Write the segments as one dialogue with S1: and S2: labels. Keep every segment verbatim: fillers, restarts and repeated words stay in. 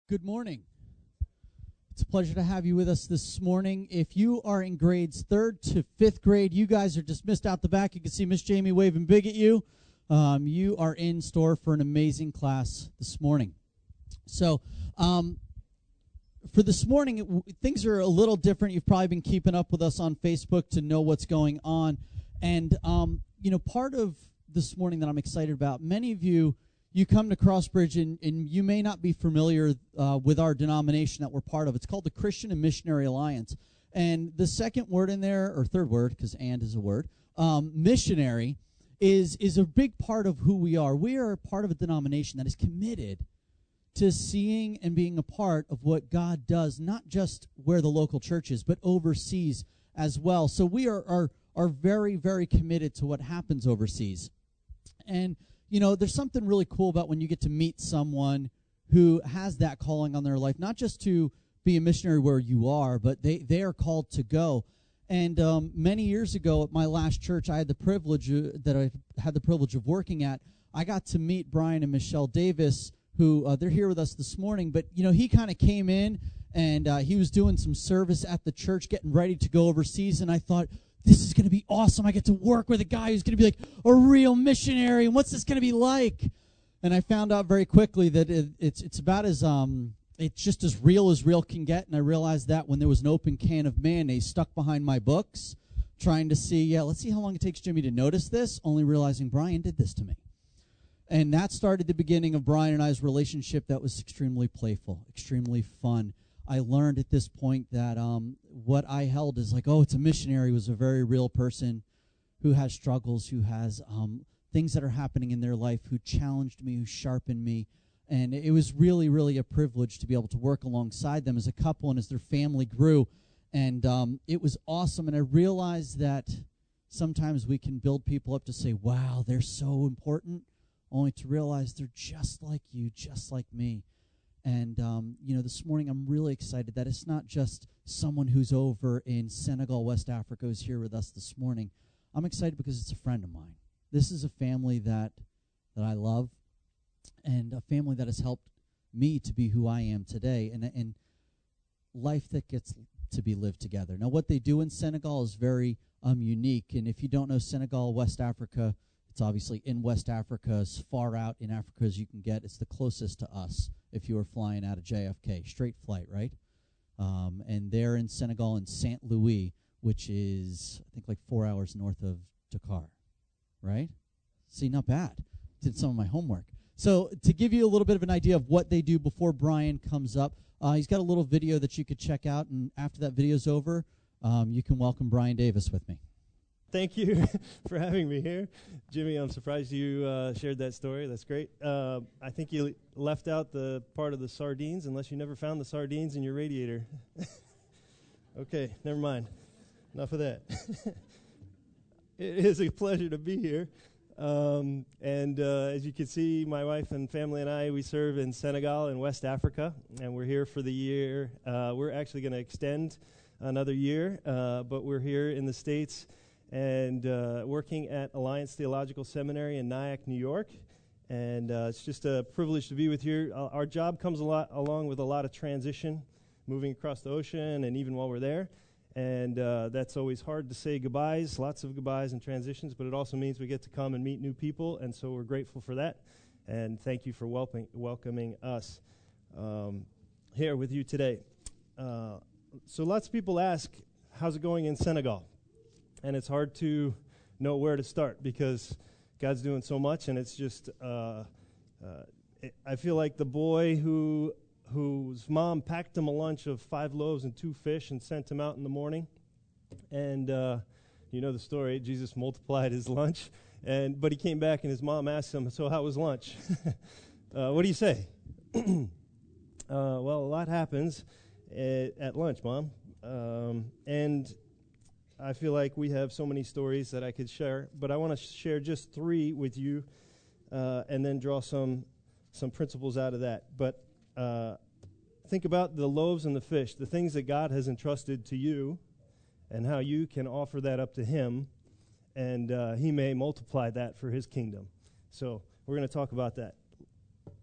S1: Good morning. It's a pleasure to have you with us this morning. If you are in grades third to fifth grade, you guys are dismissed out the back. You can see Miss Jamie waving big at you. Um, you are in store for an amazing class this morning. So, um, for this morning, it, w- things are a little different. You've probably been keeping up with us on Facebook to know what's going on. And, um, you know, part of this morning that I'm excited about, many of you, you come to Crossbridge and, and you may not be familiar uh, with our denomination that we're part of. It's called the Christian and Missionary Alliance. And the second word in there, or third word, because and is a word, um, missionary, is, is a big part of who we are. We are part of a denomination that is committed to seeing and being a part of what God does, not just where the local church is, but overseas as well. So we are, are, are very, very committed to what happens overseas. And you know, there's something really cool about when you get to meet someone who has that calling on their life, not just to be a missionary where you are, but they, they are called to go. And um, many years ago at my last church, I had the privilege uh, that I had the privilege of working at. I got to meet Brian and Michelle Davis, who uh, they're here with us this morning. But you know, he kind of came in and uh, he was doing some service at the church, getting ready to go overseas, and I thought, this is going to be awesome. I get to work with a guy who's going to be like a real missionary, and what's this going to be like? And I found out very quickly that it, it's it's about as um it's just as real as real can get. And I realized that when there was an open can of mayonnaise stuck behind my books, trying to see, yeah, let's see how long it takes Jimmy to notice this, only realizing Brian did this to me. And that started the beginning of Brian and I's relationship that was extremely playful, extremely fun. I learned at this point that um, what I held as like, oh, it's a missionary, was a very real person who has struggles, who has um, things that are happening in their life, who challenged me, who sharpened me. And it was really, really a privilege to be able to work alongside them as a couple and as their family grew. And um, it was awesome. And I realized that sometimes we can build people up to say, wow, they're so important, only to realize they're just like you, just like me. And, um, you know, this morning I'm really excited that it's not just someone who's over in Senegal, West Africa, who's here with us this morning. I'm excited because it's a friend of mine. This is a family that that I love and a family that has helped me to be who I am today and, and life that gets to be lived together. Now, what they do in Senegal is very um, unique. And if you don't know Senegal, West Africa, it's obviously in West Africa, as far out in Africa as you can get. It's the closest to us if you were flying out of J F K. Straight flight, right? Um, and they're in Senegal in Saint Louis, which is, I think, like four hours north of Dakar, right? See, not bad. Did some of my homework. So to give you a little bit of an idea of what they do before Brian comes up, uh, he's got a little video that you could check out, and after that video's over, um, you can welcome Brian Davis with me.
S2: Thank you for having me here. Jimmy, I'm surprised you uh, shared that story. That's great. Uh, I think you left out the part of the sardines, unless you never found the sardines in your radiator. Okay, never mind. Enough of that. It is a pleasure to be here. Um, and uh, as you can see, my wife and family and I, we serve in Senegal in West Africa, and we're here for the year. Uh, we're actually going to extend another year, uh, but we're here in the States and uh, working at Alliance Theological Seminary in Nyack, New York. And uh, it's just a privilege to be with you. Uh, our job comes a lot along with a lot of transition, moving across the ocean, and even while we're there. And uh, that's always hard to say goodbyes, lots of goodbyes and transitions, but it also means we get to come and meet new people, and so we're grateful for that. And thank you for welping, welcoming us um, here with you today. Uh, so lots of people ask, how's it going in Senegal? And it's hard to know where to start because God's doing so much, and it's just, uh, uh, it, I feel like the boy who whose mom packed him a lunch of five loaves and two fish and sent him out in the morning. And uh, you know the story, Jesus multiplied his lunch, and but he came back and his mom asked him, so how was lunch? uh, what do you say? uh, well, a lot happens at, at lunch, Mom. Um, and I feel like we have so many stories that I could share, but I want to sh- share just three with you uh, and then draw some some principles out of that. But uh, think about the loaves and the fish, the things that God has entrusted to you and how you can offer that up to him, and uh, he may multiply that for his kingdom. So we're going to talk about that.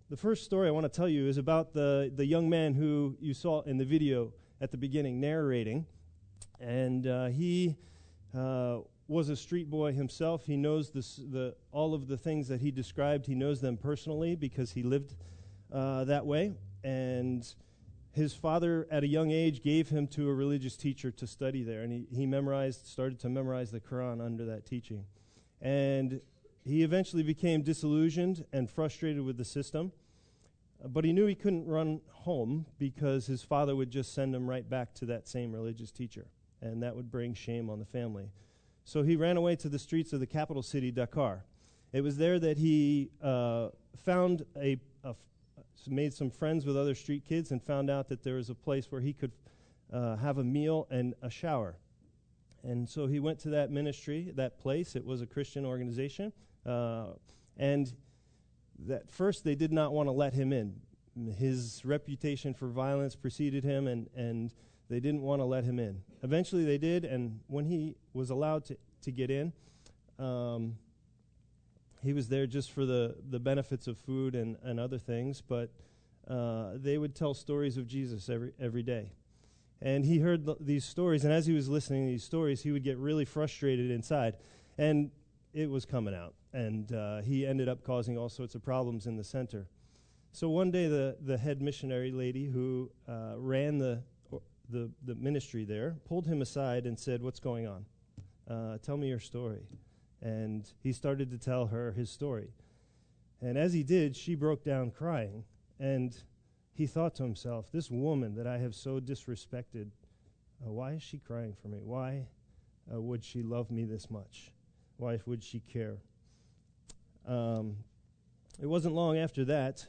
S2: the first story I want to tell you is about the, the young man who you saw in the video at the beginning narrating. And uh, he uh, was a street boy himself. He knows this, the all of the things that he described. He knows them personally because he lived uh, that way. And his father, at a young age, gave him to a religious teacher to study there. And he, he memorized, started to memorize the Quran under that teaching. And he eventually became disillusioned and frustrated with the system. Uh, but he knew he couldn't run home because his father would just send him right back to that same religious teacher. And that would bring shame on the family. So he ran away to the streets of the capital city, Dakar. It was there that he uh, found a, a f- made some friends with other street kids and found out that there was a place where he could uh, have a meal and a shower. And so he went to that ministry, that place. It was a Christian organization. Uh, and at first they did not want to let him in. His reputation for violence preceded him, and, and they didn't want to let him in. Eventually they did, and when he was allowed to, to get in, um, he was there just for the, the benefits of food and, and other things, but uh, they would tell stories of Jesus every every day. And he heard th- these stories, and as he was listening to these stories, he would get really frustrated inside. And it was coming out, and uh, he ended up causing all sorts of problems in the center. So one day, the, the head missionary lady who uh, ran the, the the ministry there pulled him aside and said, "What's going on? Uh, tell me your story." And he started to tell her his story. And as he did, she broke down crying, and he thought to himself, this woman that I have so disrespected, uh, why is she crying for me? Why uh, would she love me this much? Why would she care? Um, it wasn't long after that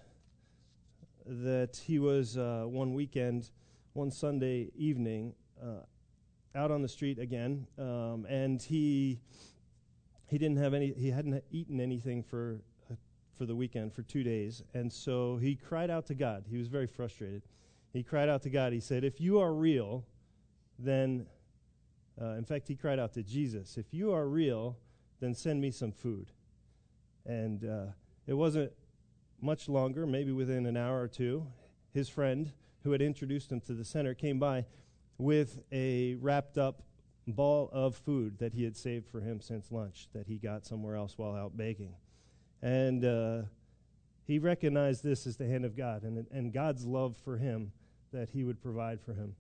S2: that he was uh, one weekend, one Sunday evening, uh, out on the street again, um, and he he didn't have any. He hadn't eaten anything for uh, for the weekend for two days, and so he cried out to God. He was very frustrated. He cried out to God. He said, "If you are real, then," uh, in fact, he cried out to Jesus, "If you are real, then send me some food." And uh, it wasn't much longer, maybe within an hour or two, his friend who had introduced him to the center came by with a wrapped up ball of food that he had saved for him since lunch that he got somewhere else while out begging. And uh, he recognized this as the hand of God and, and God's love for him, that he would provide for him.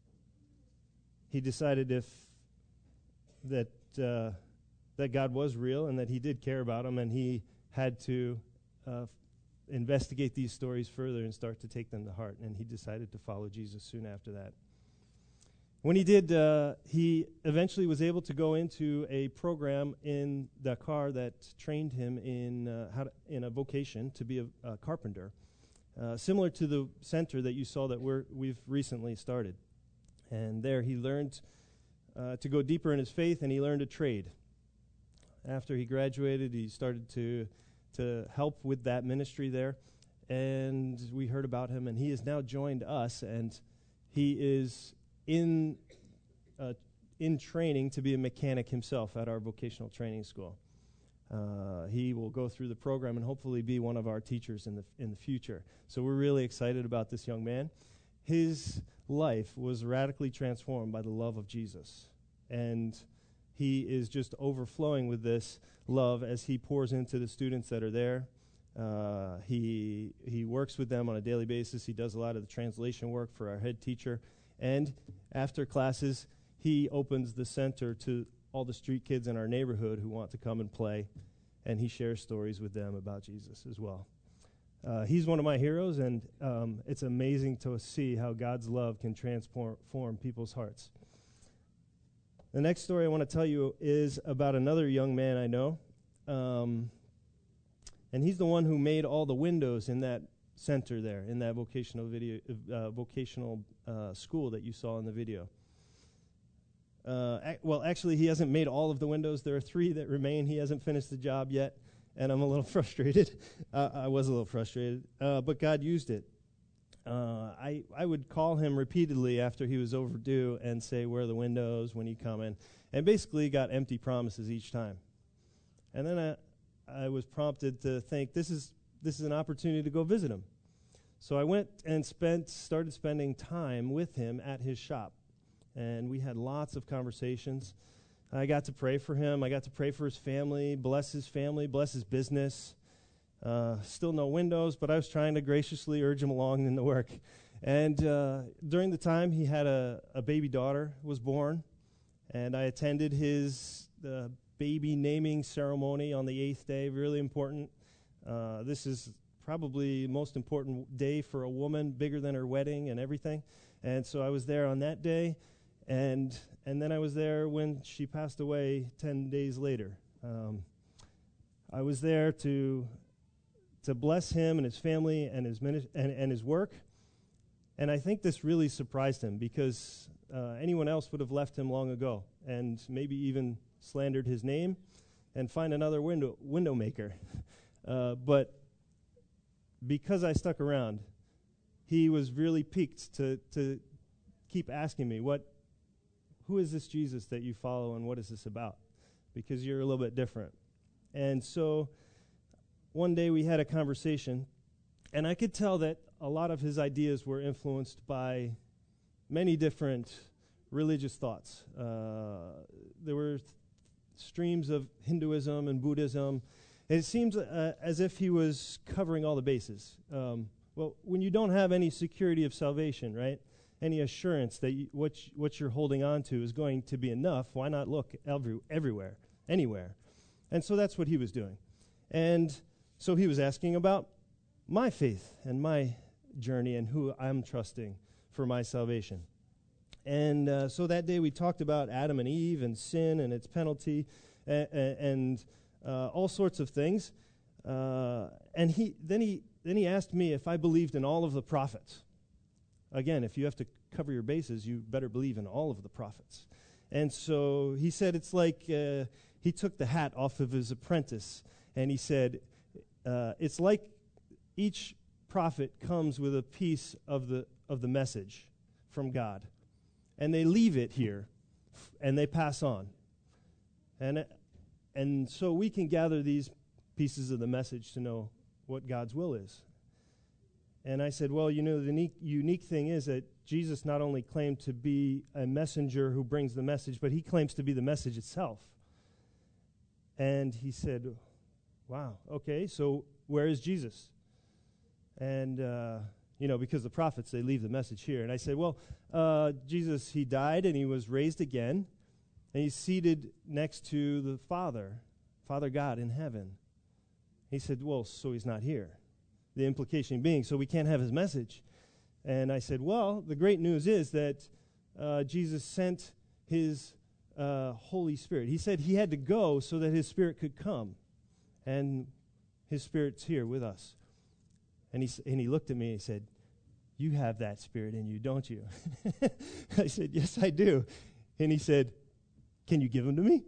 S2: He decided if that uh, that God was real and that he did care about him, and he had to uh, f- investigate these stories further and start to take them to heart. And he decided to follow Jesus soon after that. When he did, uh, he eventually was able to go into a program in Dakar that trained him in uh, how to, in a vocation to be a, a carpenter, uh, similar to the center that you saw that we're, we've recently started. And there he learned uh, to go deeper in his faith, and he learned a trade. After he graduated, he started to to help with that ministry there, and we heard about him, and he has now joined us, and he is in uh, in training to be a mechanic himself at our vocational training school. Uh, he will go through the program and hopefully be one of our teachers in the f- in the future. So we're really excited about this young man. His life was radically transformed by the love of Jesus, and he is just overflowing with this love as he pours into the students that are there. Uh, he he works with them on a daily basis. He does a lot of the translation work for our head teacher. And after classes, he opens the center to all the street kids in our neighborhood who want to come and play, and he shares stories with them about Jesus as well. Uh, he's one of my heroes, and um, it's amazing to see how God's love can transform people's hearts. The next story I want to tell you is about another young man I know, um, and he's the one who made all the windows in that center there, in that vocational video, uh, vocational uh, school that you saw in the video. Uh, ac- well, actually, he hasn't made all of the windows. There are three that remain. He hasn't finished the job yet, and I'm a little frustrated. uh, I was a little frustrated, uh, but God used it. Uh, I, I would call him repeatedly after he was overdue and say, "Where are the windows? When you coming?" And basically got empty promises each time. And then I, I was prompted to think, this is this is an opportunity to go visit him. So I went and spent started spending time with him at his shop, and we had lots of conversations. I got to pray for him. I got to pray for his family, bless his family, bless his business. Uh, still no windows, but I was trying to graciously urge him along in the work. And uh, during the time, he had a, a baby daughter was born, and I attended his uh, baby naming ceremony on the eighth day. Really important. Uh, this is probably the most important day for a woman, bigger than her wedding and everything. And so I was there on that day, and and then I was there when she passed away ten days later. Um, I was there to to bless him and his family and his mini- and, and his work. And I think this really surprised him, because uh, anyone else would have left him long ago and maybe even slandered his name and find another window window maker. uh, but because I stuck around, he was really piqued to to keep asking me, what, who is this Jesus that you follow, and what is this about? Because you're a little bit different. And so one day we had a conversation, and I could tell that a lot of his ideas were influenced by many different religious thoughts. Uh, there were th- streams of Hinduism and Buddhism. And it seems uh, as if he was covering all the bases. Um, well, when you don't have any security of salvation, right, any assurance that you, what, sh- what you're holding on to is going to be enough, why not look every, everywhere, anywhere? And so that's what he was doing. And so he was asking about my faith and my journey and who I'm trusting for my salvation. And uh, so that day we talked about Adam and Eve and sin and its penalty and, and uh, all sorts of things. Uh, and he then he then he asked me if I believed in all of the prophets. Again, if you have to cover your bases, you better believe in all of the prophets. And so he said it's like uh, he took the hat off of his apprentice, and he said uh, it's like each prophet comes with a piece of the of the message from God, and they leave it here, f- and they pass on. And uh, and so we can gather these pieces of the message to know what God's will is. And I said, well, you know, the unique, unique thing is that Jesus not only claimed to be a messenger who brings the message, but he claims to be the message itself. And he said, wow, okay, so where is Jesus? And, uh, you know, because the prophets, they leave the message here. And I said, well, uh, Jesus, he died and he was raised again, and he's seated next to the Father, Father God in heaven. He said, well, so he's not here. The implication being, so we can't have his message. And I said, well, the great news is that uh, Jesus sent his uh, Holy Spirit. He said he had to go so that his Spirit could come. And his Spirit's here with us. And he, s- and he looked at me and he said, you have that Spirit in you, don't you? I said, yes, I do. And he said, can you give him to me?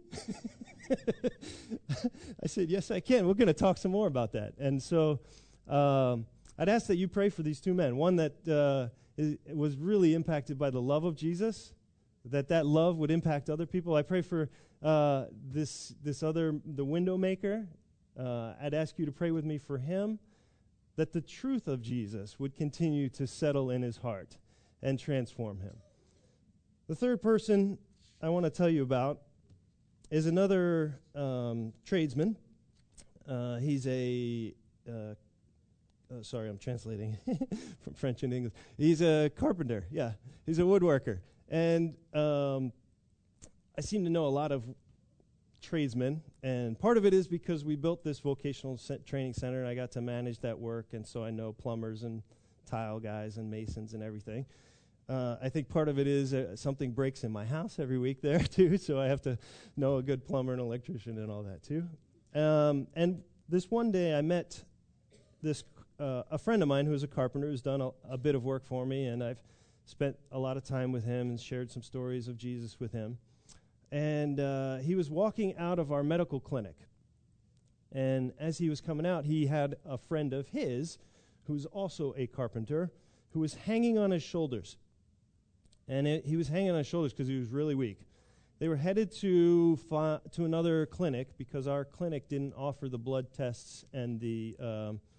S2: I said, yes, I can. We're going to talk some more about that. And so um, I'd ask that you pray for these two men. One that uh, is, was really impacted by the love of Jesus, that that love would impact other people. I pray for uh, this this other, the window maker. Uh, I'd ask you to pray with me for him, that the truth of Jesus would continue to settle in his heart and transform him. The third person I want to tell you about is another um, tradesman. Uh, he's a, uh, uh, sorry, I'm translating from French and English. He's a carpenter, yeah. He's a woodworker. And um, I seem to know a lot of tradesmen, and part of it is because we built this vocational se- training center, and I got to manage that work, and so I know plumbers and tile guys and masons and everything. Uh, I think part of it is uh, something breaks in my house every week there, too, so I have to know a good plumber and electrician and all that, too. Um, and this one day I met this uh, a friend of mine who's a carpenter who's done a, a bit of work for me, and I've spent a lot of time with him and shared some stories of Jesus with him. And uh, he was walking out of our medical clinic. And as he was coming out, he had a friend of his, who's also a carpenter, who was hanging on his shoulders. And it, he was hanging on his shoulders because he was really weak. They were headed to fi- to another clinic because our clinic didn't offer the blood tests and the um,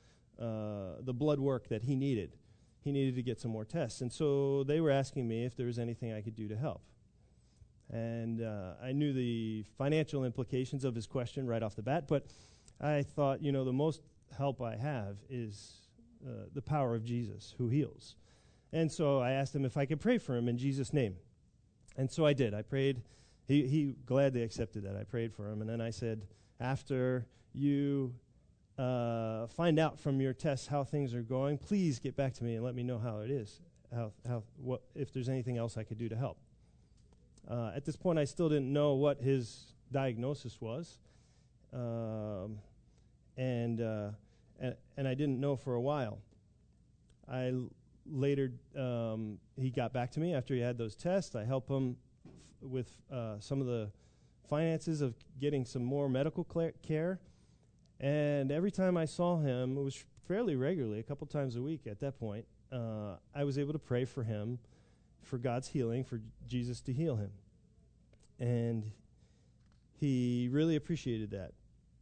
S2: uh, the blood work that he needed. He needed to get some more tests. And so they were asking me if there was anything I could do to help. And uh, I knew the financial implications of his question right off the bat, but I thought, you know, the most help I have is uh, the power of Jesus who heals. And so I asked him if I could pray for him in Jesus' name. And so I did. I prayed. He, he gladly accepted that. I prayed for him. And then I said, after you uh, find out from your tests how things are going, please get back to me and let me know how it is, how, how, what, if there's anything else I could do to help. Uh, at this point, I still didn't know what his diagnosis was. Um, and, uh, and and I didn't know for a while. I l- later, um, he got back to me after he had those tests. I helped him f- with uh, some of the finances of getting some more medical cl- care. And every time I saw him, it was fairly regularly, a couple times a week at that point, uh, I was able to pray for him, for God's healing, for J- Jesus to heal him. And he really appreciated that.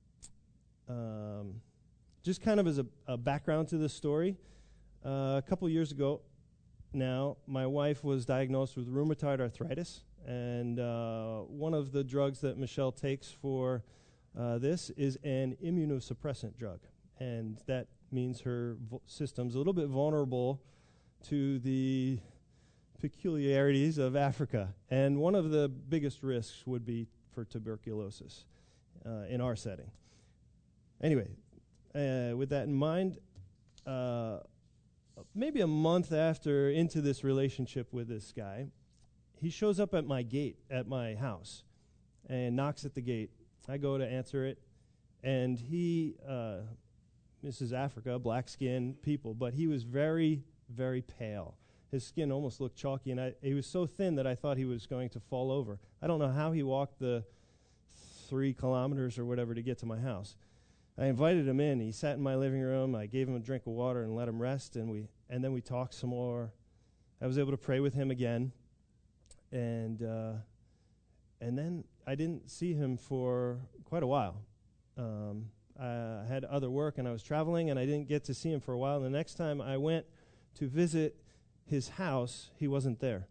S2: Um, just kind of as a, a background to this story, uh, a couple years ago now, my wife was diagnosed with rheumatoid arthritis, and uh, one of the drugs that Michelle takes for uh, this is an immunosuppressant drug, and that means her vo- system's a little bit vulnerable to the peculiarities of Africa, and one of the biggest risks would be for tuberculosis uh, in our setting. Anyway, uh, with that in mind, uh, maybe a month after into this relationship with this guy, he shows up at my gate at my house and knocks at the gate. I go to answer it, and he, uh, this is Africa, black-skinned people, but he was very, very pale. His skin almost looked chalky, and I, he was so thin that I thought he was going to fall over. I don't know how he walked the three kilometers or whatever to get to my house. I invited him in. He sat in my living room. I gave him a drink of water and let him rest, and we and then we talked some more. I was able to pray with him again, and uh, and then I didn't see him for quite a while. Um, I had other work, and I was traveling, and I didn't get to see him for a while. And the next time I went to visit his house, he wasn't there.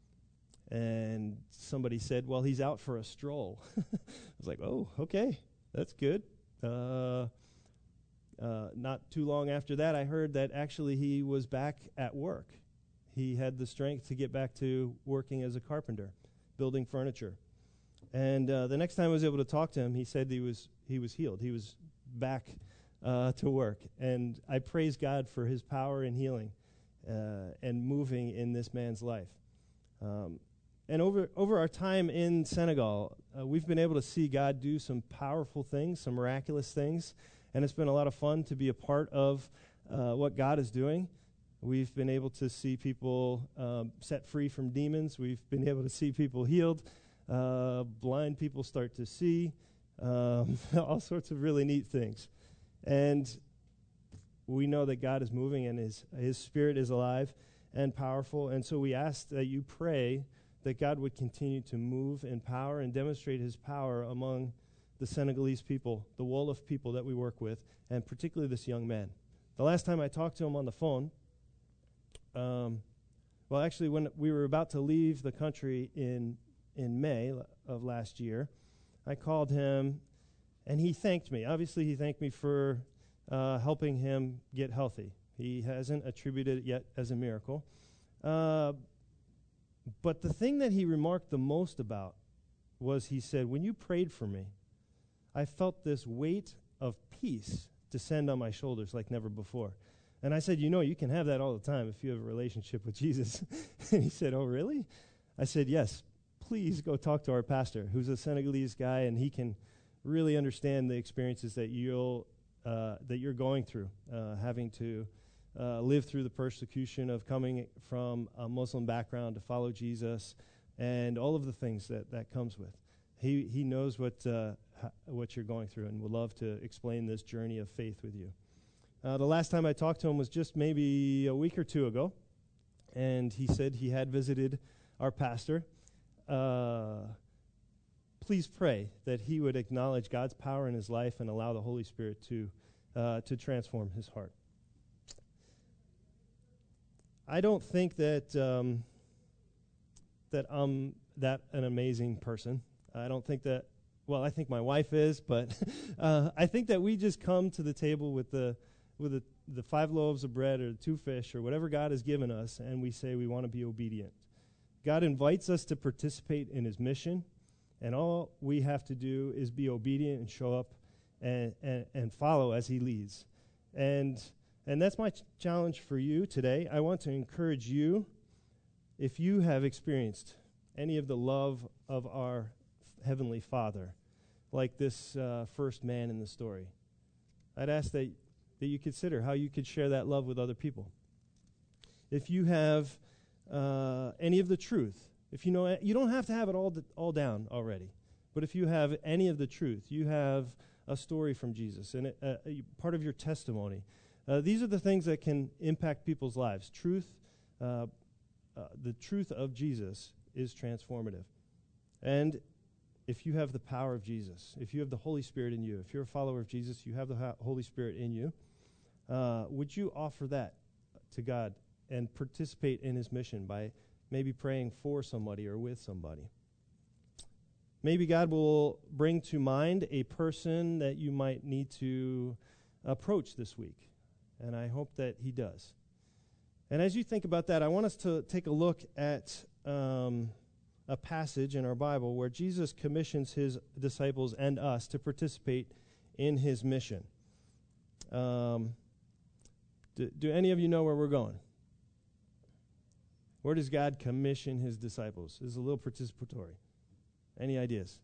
S2: And somebody said, well, he's out for a stroll. I was like, oh, okay, that's good. Uh, uh, not too long after that, I heard that actually he was back at work. He had the strength to get back to working as a carpenter, building furniture. And uh, the next time I was able to talk to him, he said he was he was healed. He was back uh, to work. And I praise God for his power in healing uh, and moving in this man's life. Um, and over over our time in Senegal, uh, we've been able to see God do some powerful things, some miraculous things, and it's been a lot of fun to be a part of uh, what God is doing. We've been able to see people um, set free from demons. We've been able to see people healed, uh, blind people start to see, um, all sorts of really neat things. And we know that God is moving and his, his Spirit is alive and powerful, and so we ask that you pray that God would continue to move in power and demonstrate his power among the Senegalese people, the Wolof people that we work with, and particularly this young man. The last time I talked to him on the phone, um, well, actually, when we were about to leave the country in in May l- of last year, I called him, and he thanked me. Obviously, he thanked me for uh, helping him get healthy. He hasn't attributed it yet as a miracle. Uh, but the thing that he remarked the most about was he said, when you prayed for me, I felt this weight of peace descend on my shoulders like never before. And I said, you know, you can have that all the time if you have a relationship with Jesus. And he said, oh, really? I said, yes, please go talk to our pastor, who's a Senegalese guy, and he can really understand the experiences that you'll uh, that you're going through, uh, having to uh, live through the persecution of coming from a Muslim background to follow Jesus, and all of the things that that comes with. He he knows what uh, ha- what you're going through, and would love to explain this journey of faith with you. Uh, the last time I talked to him was just maybe a week or two ago, and he said he had visited our pastor. Uh, please pray that he would acknowledge God's power in his life and allow the Holy Spirit to uh, to transform his heart. I don't think that um, that I'm that an amazing person. I don't think that, well, I think my wife is, but uh, I think that we just come to the table with the with the, the five loaves of bread or the two fish or whatever God has given us, and we say we want to be obedient. God invites us to participate in his mission, and all we have to do is be obedient and show up and, and, and follow as he leads. And and that's my ch- challenge for you today. I want to encourage you, if you have experienced any of the love of our Heavenly Father, like this uh, first man in the story, I'd ask that, that you consider how you could share that love with other people. If you have uh, any of the truth, if you know, you don't have to have it all d- all down already, but if you have any of the truth, you have a story from Jesus and it, uh, a part of your testimony. Uh, these are the things that can impact people's lives. Truth, uh, uh, the truth of Jesus is transformative. And if you have the power of Jesus, if you have the Holy Spirit in you, if you're a follower of Jesus, you have the ha- Holy Spirit in you, uh, would you offer that to God and participate in his mission by maybe praying for somebody or with somebody? Maybe God will bring to mind a person that you might need to approach this week, and I hope that he does. And as you think about that, I want us to take a look at um, a passage in our Bible where Jesus commissions his disciples and us to participate in his mission. Um, do, do any of you know where we're going? Where does God commission his disciples? This is a little participatory. Any ideas?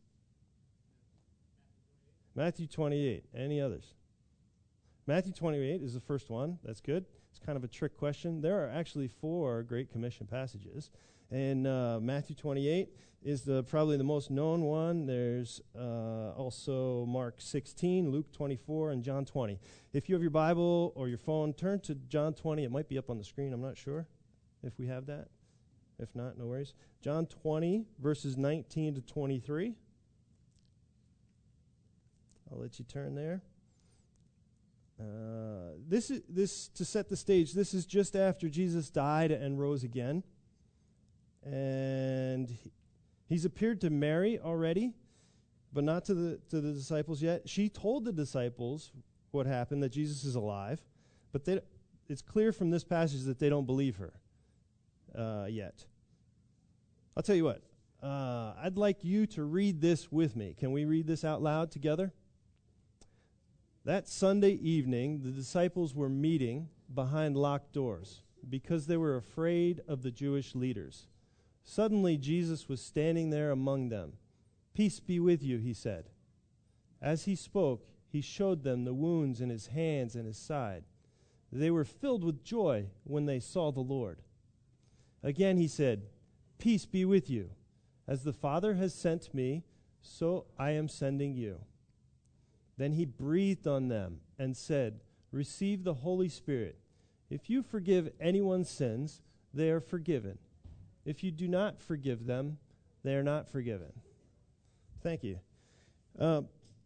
S2: Matthew twenty-eight. Any others? Matthew twenty-eight is the first one. That's good. It's kind of a trick question. There are actually four Great Commission passages. And uh, Matthew twenty-eight is the probably the most known one. There's uh, also Mark sixteen, Luke twenty-four, and John twenty. If you have your Bible or your phone, turn to John twenty. It might be up on the screen. I'm not sure if we have that. If not, no worries. John twenty, verses nineteen to twenty-three. I'll let you turn there. Uh, this is this to set the stage. This is just after Jesus died and rose again. And he, he's appeared to Mary already, but not to the to the disciples yet. She told the disciples what happened, that Jesus is alive, but they, it's clear from this passage that they don't believe her uh, yet. I'll tell you what. Uh, I'd like you to read this with me. Can we read this out loud together? That Sunday evening, the disciples were meeting behind locked doors because they were afraid of the Jewish leaders. Suddenly, Jesus was standing there among them. "Peace be with you," he said. As he spoke, he showed them the wounds in his hands and his side. They were filled with joy when they saw the Lord. Again he said, "Peace be with you. As the Father has sent me, so I am sending you." Then he breathed on them and said, "Receive the Holy Spirit. If you forgive anyone's sins, they are forgiven. If you do not forgive them, they are not forgiven." Thank you. Uh,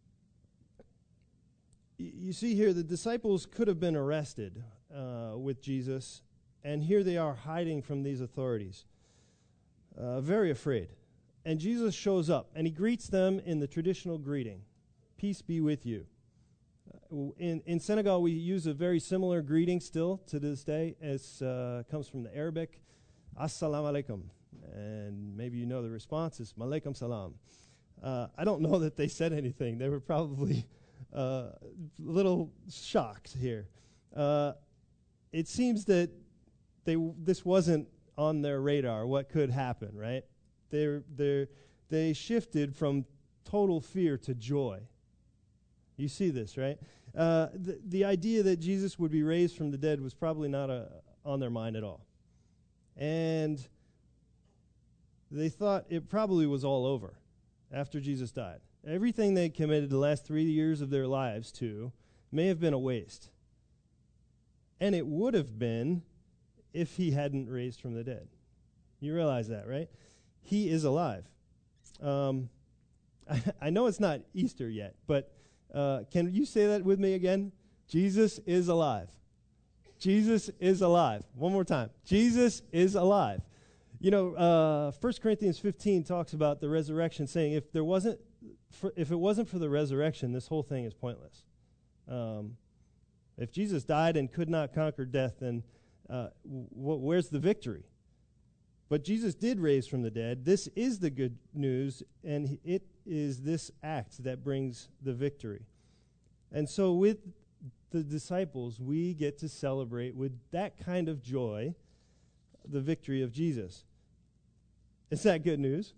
S2: y- you see here, the disciples could have been arrested uh, with Jesus, and here they are hiding from these authorities, uh, very afraid. And Jesus shows up, and he greets them in the traditional greeting, "Peace be with you." Uh, in, in Senegal, we use a very similar greeting still to this day. It uh, comes from the Arabic, "Assalamu alaikum." And maybe you know the response is, "Malaikum salam." Uh, I don't know that they said anything. They were probably uh, a little shocked here. Uh, it seems that they w- this wasn't on their radar, what could happen, right? They're, they're, they shifted from total fear to joy. You see this, right? Uh, the, the idea that Jesus would be raised from the dead was probably not a, on their mind at all. And they thought it probably was all over after Jesus died. Everything they committed the last three years of their lives to may have been a waste. And it would have been if he hadn't raised from the dead. You realize that, right? He is alive. Um, I, I know it's not Easter yet, but uh, can you say that with me again? Jesus is alive. Jesus is alive. One more time. Jesus is alive. You know, uh, First Corinthians fifteen talks about the resurrection, saying if there wasn't, for, if it wasn't for the resurrection, this whole thing is pointless. Um, if Jesus died and could not conquer death, then uh, w- where's the victory? But Jesus did raise from the dead. This is the good news, and he, it is this act that brings the victory. And so with the disciples, we get to celebrate with that kind of joy the victory of Jesus. Is that good news?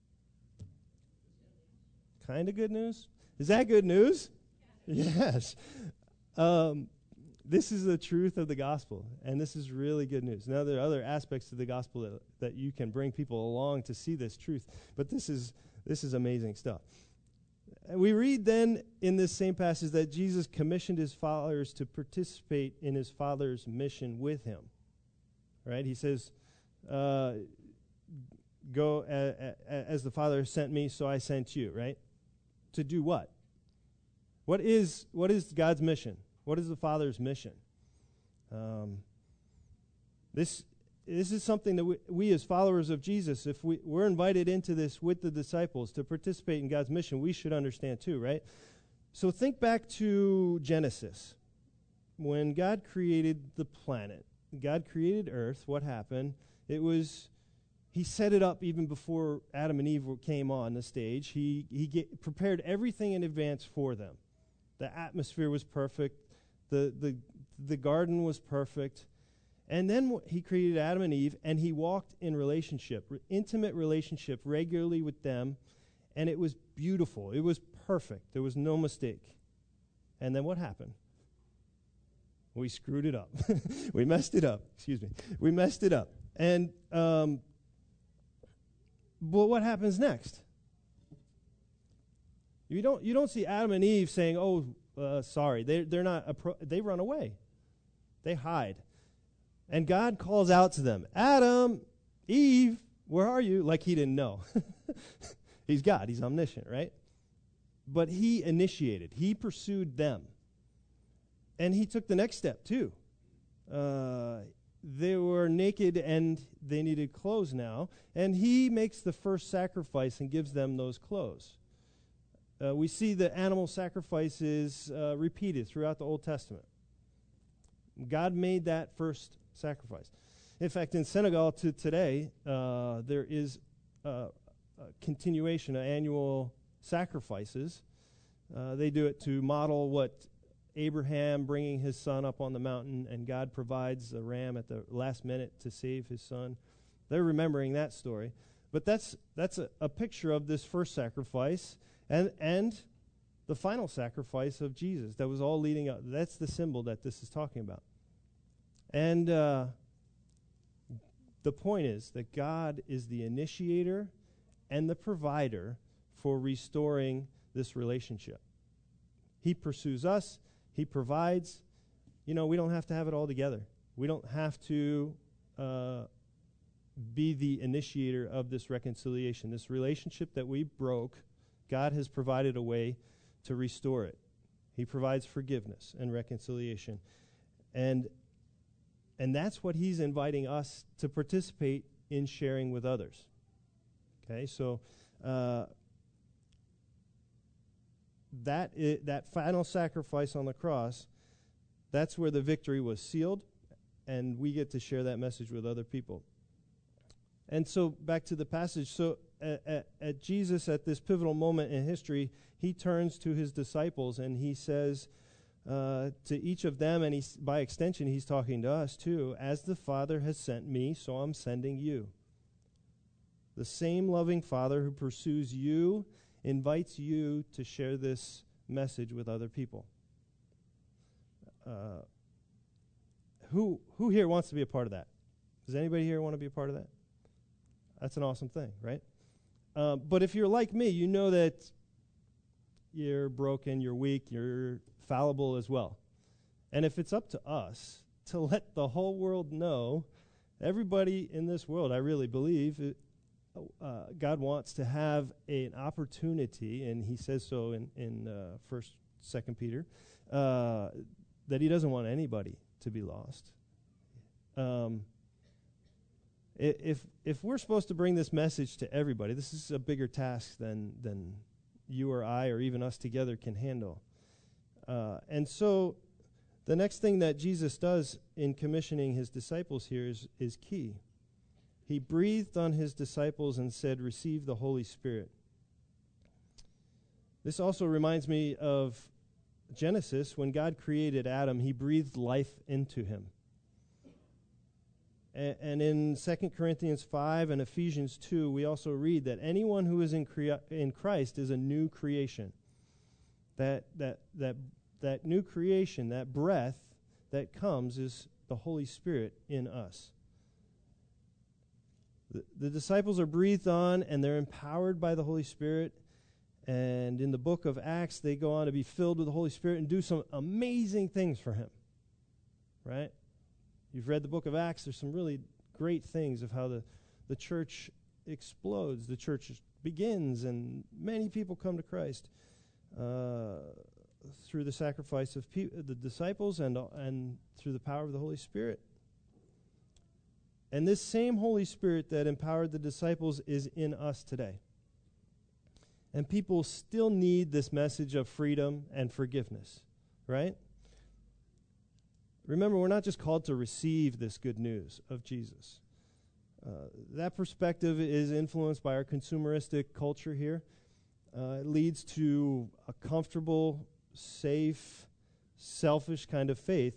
S2: Kind of good news? Is that good news? Yes. Um, this is the truth of the gospel, and this is really good news. Now, there are other aspects to the gospel that, that you can bring people along to see this truth, but this is this is amazing stuff. And we read then in this same passage that Jesus commissioned his followers to participate in his Father's mission with him. Right? He says, uh, go a, a, as the Father sent me, so I sent you, right? To do what? What is what is God's mission? What is the Father's mission? Um, this this is something that we, we as followers of Jesus, if we, we're invited into this with the disciples to participate in God's mission, we should understand too, right? So think back to Genesis. When God created the planet, God created Earth, what happened? It was, he set it up even before Adam and Eve came on the stage. He, he get, prepared everything in advance for them. The atmosphere was perfect. The, the, the garden was perfect. And then w- he created Adam and Eve, and he walked in relationship, re- intimate relationship regularly with them, and it was beautiful. It was perfect. There was no mistake. And then what happened? We screwed it up. We messed it up. Excuse me. We messed it up. And um, but what happens next? You don't you don't see Adam and Eve saying, "Oh, uh, sorry." They they're not. Appro- they run away. They hide. And God calls out to them, "Adam, Eve, where are you?" Like he didn't know. He's God. He's omniscient, right? But he initiated. He pursued them. And he took the next step, too. Uh, they were naked and they needed clothes now. And he makes the first sacrifice and gives them those clothes. Uh, we see the animal sacrifices uh, repeated throughout the Old Testament. God made that first sacrifice. In fact, in Senegal to today, uh, there is uh, a continuation of annual sacrifices. Uh, they do it to model what Abraham bringing his son up on the mountain, and God provides a ram at the last minute to save his son. They're remembering that story. But that's that's a, a picture of this first sacrifice and and the final sacrifice of Jesus that was all leading up. That's the symbol that this is talking about. And uh, the point is that God is the initiator and the provider for restoring this relationship. He pursues us. He provides. You know, we don't have to have it all together. We don't have to uh, be the initiator of this reconciliation. This relationship that we broke, God has provided a way to restore it. He provides forgiveness and reconciliation. And and that's what he's inviting us to participate in sharing with others. Okay, so uh, that I- that final sacrifice on the cross, that's where the victory was sealed, and we get to share that message with other people. And so back to the passage. So at, at, at Jesus, at this pivotal moment in history, he turns to his disciples and he says uh, to each of them, and he's, by extension, he's talking to us too, "As the Father has sent me, so I'm sending you." The same loving Father who pursues you invites you to share this message with other people. Uh, who who here wants to be a part of that? Does anybody here want to be a part of that? That's an awesome thing, right? Uh, but if you're like me, you know that you're broken, you're weak, you're fallible as well. And if it's up to us to let the whole world know, everybody in this world, I really believe, it, uh, God wants to have a, an opportunity, and he says so in, in uh, First, Second Peter, uh, that he doesn't want anybody to be lost. Um, i- if if we're supposed to bring this message to everybody, this is a bigger task than than you or I or even us together can handle. Uh, and so the next thing that Jesus does in commissioning his disciples here is, is key. He breathed on his disciples and said, "Receive the Holy Spirit." This also reminds me of Genesis. When God created Adam, he breathed life into him. A- and in Second Corinthians five and Ephesians two, we also read that anyone who is in, crea- in Christ is a new creation. That, that, that, that new creation, that breath that comes is the Holy Spirit in us. The, the disciples are breathed on and they're empowered by the Holy Spirit. And in the book of Acts, they go on to be filled with the Holy Spirit and do some amazing things for him. Right? You've read the book of Acts. There's some really great things of how the, the church explodes. The church begins and many people come to Christ uh, through the sacrifice of pe- the disciples and, uh, and through the power of the Holy Spirit. And this same Holy Spirit that empowered the disciples is in us today. And people still need this message of freedom and forgiveness, right? Remember, we're not just called to receive this good news of Jesus. Uh, that perspective is influenced by our consumeristic culture here. Uh, it leads to a comfortable, safe, selfish kind of faith.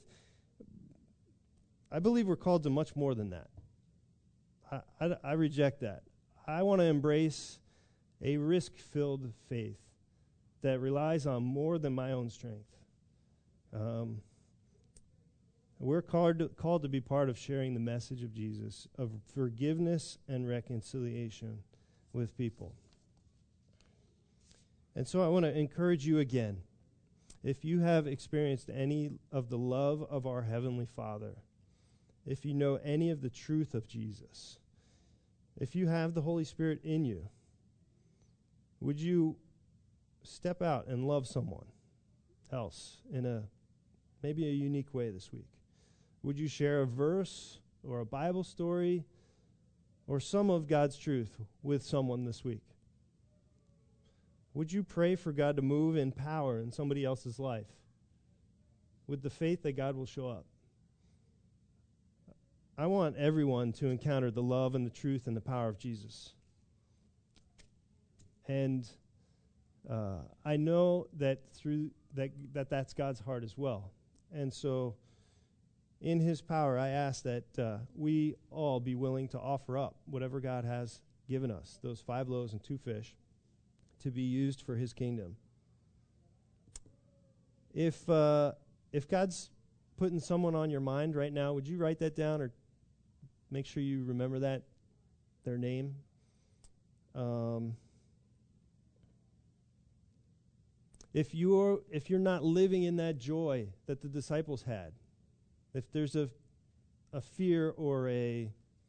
S2: I believe we're called to much more than that. I, I, I reject that. I want to embrace a risk-filled faith that relies on more than my own strength. Um, we're called to, called to be part of sharing the message of Jesus, of forgiveness and reconciliation with people. And so I want to encourage you again. If you have experienced any of the love of our Heavenly Father, if you know any of the truth of Jesus, if you have the Holy Spirit in you, would you step out and love someone else in a maybe a unique way this week? Would you share a verse or a Bible story or some of God's truth with someone this week? Would you pray for God to move in power in somebody else's life with the faith that God will show up? I want everyone to encounter the love and the truth and the power of Jesus. And uh, I know that through that, that that's God's heart as well. And so in his power, I ask that uh, we all be willing to offer up whatever God has given us, those five loaves and two fish, to be used for his kingdom. If uh, if God's putting someone on your mind right now, would you write that down or make sure you remember that, their name? Um, if you're if you're not living in that joy that the disciples had, if there's a a fear or a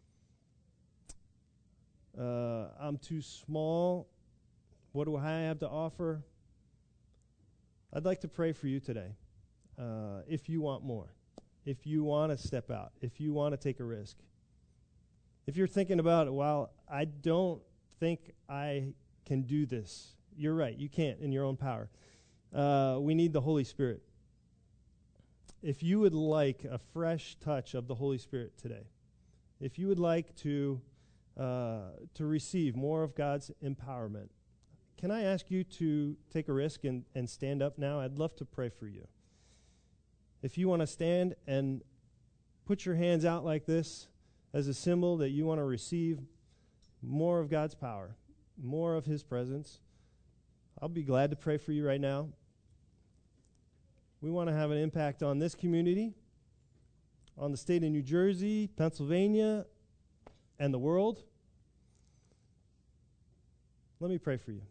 S2: uh, I'm too small, what do I have to offer? I'd like to pray for you today. Uh, if you want more, if you want to step out, if you want to take a risk, if you're thinking about, well, I don't think I can do this. You're right, you can't in your own power. Uh, we need the Holy Spirit. If you would like a fresh touch of the Holy Spirit today, if you would like to uh, to receive more of God's empowerment, can I ask you to take a risk and, and stand up now? I'd love to pray for you. If you want to stand and put your hands out like this as a symbol that you want to receive more of God's power, more of his presence, I'll be glad to pray for you right now. We want to have an impact on this community, on the state of New Jersey, Pennsylvania, and the world. Let me pray for you.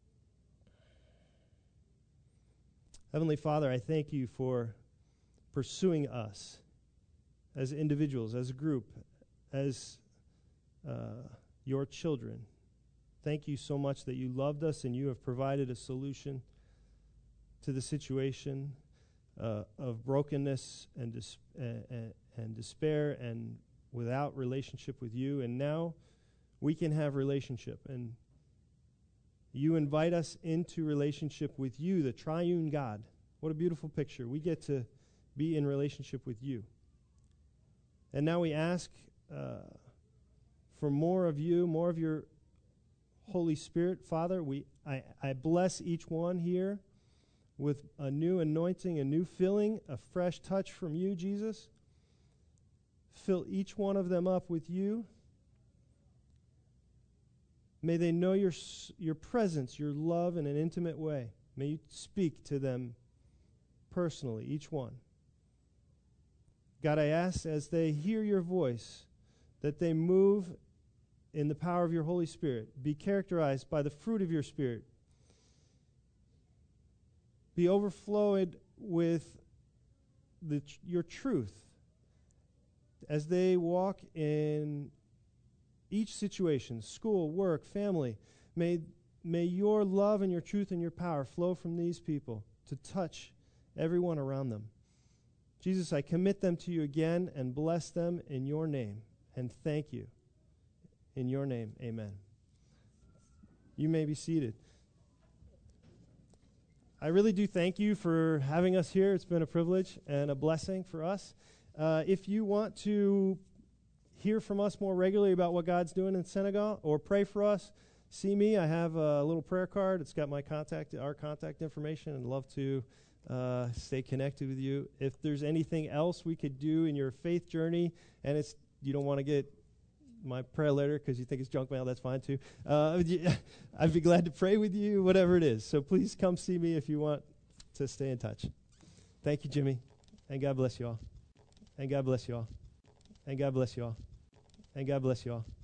S2: Heavenly Father, I thank you for pursuing us as individuals, as a group, as uh, your children. Thank you so much that you loved us and you have provided a solution to the situation. uh, of brokenness and, dis- and, and, and despair and without relationship with you. And now we can have relationship. And you invite us into relationship with you, the triune God. What a beautiful picture. We get to be in relationship with you. And now we ask uh, for more of you, more of your Holy Spirit. Father, we I, I bless each one here with a new anointing, a new filling, a fresh touch from you, Jesus. Fill each one of them up with you. May they know your your presence, your love in an intimate way. May you speak to them personally, each one. God, I ask as they hear your voice that they move in the power of your Holy Spirit, be characterized by the fruit of your Spirit, be overflowed with the tr- your truth as they walk in each situation, school, work, family. May, may your love and your truth and your power flow from these people to touch everyone around them. Jesus, I commit them to you again and bless them in your name, and thank you. In your name, amen. You may be seated. I really do thank you for having us here. It's been a privilege and a blessing for us. Uh, if you want to hear from us more regularly about what God's doing in Senegal or pray for us, see me. I have a little prayer card. It's got my contact, our contact information, and love to uh, stay connected with you. If there's anything else we could do in your faith journey, and it's you don't want to get my prayer letter because you think it's junk mail, that's fine too. Uh, I'd be glad to pray with you, whatever it is. So please come see me if you want to stay in touch. Thank you, Jimmy, and God bless you all. And God bless you all. And God bless you all. And God bless you all.